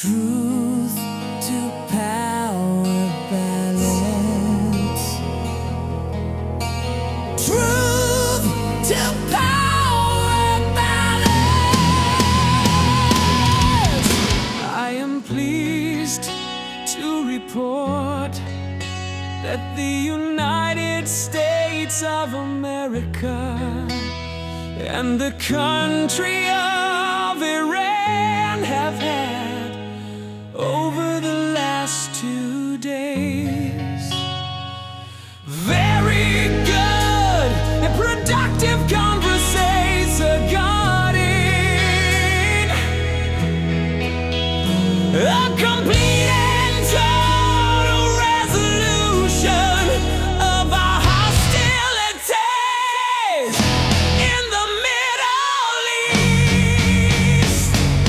Truth to power balance. Truth to power balance. I am pleased to report that the United States of America and the country of Iran have had, over the last 2 days, very good and productive conversations regarding a complete and total resolution of our hostilities in the Middle East.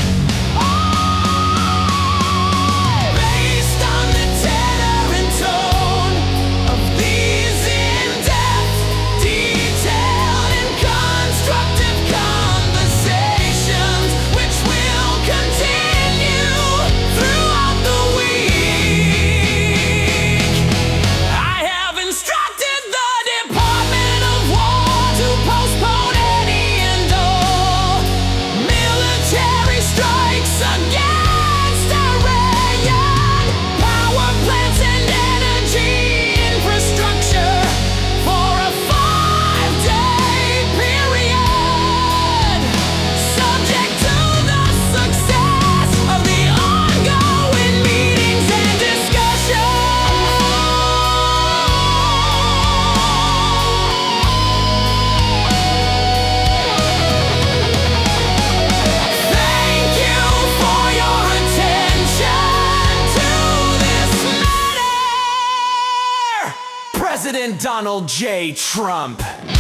Based on the tenor and tone of these in-depth, detailed, and constructive conversations, which will continue throughout the week, I have instructed the Department of War to postpone any and all military strikes against Iranian power plants and energy infrastructure for a 5-day period, subject to the success of the ongoing meetings and discussions. Thank you for your attention to this matter, President Donald J. Trump.